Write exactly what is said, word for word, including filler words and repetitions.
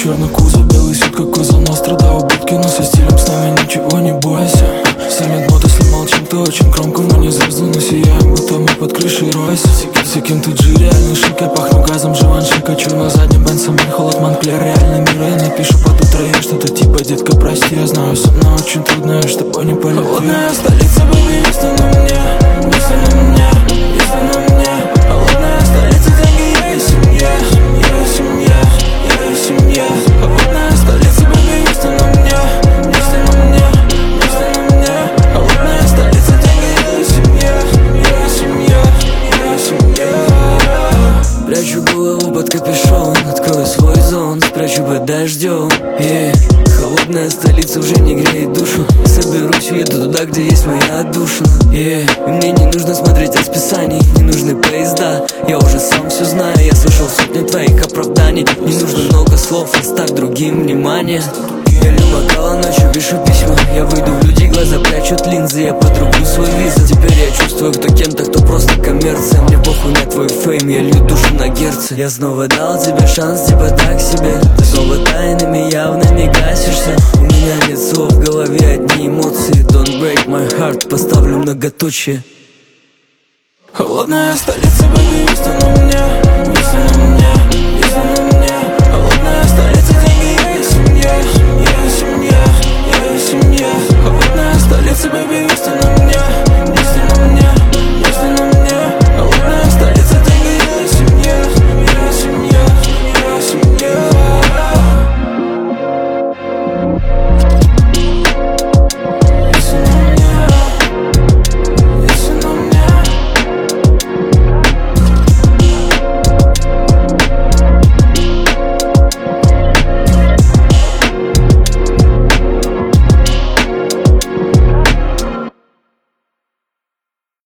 черный кузов, белый свет, как Коза Ностра. Да, убытки, но со стилем с нами ничего не бойся. Семь нот, если молчим, то очень громко. Мы не звезды, но сияем, будто мы под крышей Ройса. С кем ты Джи, реальный шик, я пахну газом, Живанши. Качу на заднем Бенсом, холод Монклер, реальный мир. Я напишу под утро, я что-то типа: детка, прости, я знаю, со мной очень трудно, я с тобой не полюблю. Холодная столица, baby, если на мне, если на мне, если на мне. Холодная столица, деньги, я и семья, я и семья, я и семья. Холодная столица, baby, если на мне, если на мне, если на мне. Холодная столица, деньги, я и семья, я и семья, я и семья. Прячу голову под капюшон, открою свой зон, спрячу под дождем. Yeah. Холодная столица уже не греет душу. Соберусь, уеду туда, где есть моя отдушина. Yeah. И мне не нужно смотреть расписаний, не нужны поезда. Я уже сам все знаю, я слышал сотни твоих оправданий. Не нужно много слов, оставь другим внимание. Я лью бокала ночью, пишу письма. Я выйду в люди, глаза прячут линзы. Я подрублю свой виза. Теперь я чувствую, кто кем-то, кто просто коммерция. Мне похуй на твой фейм, я лью душу на герцы. Я снова дал тебе шанс, типа так себе. Ты снова тайнами явными гасишься. У меня нет слов, в голове одни эмоции. Don't break my heart, поставлю многоточие. Холодная столица, baby, если на мне, если на мне, если на мне. Холодная столица, деньги, я и семья, я и семья, я и семья. Холодная столица, baby, если на мне.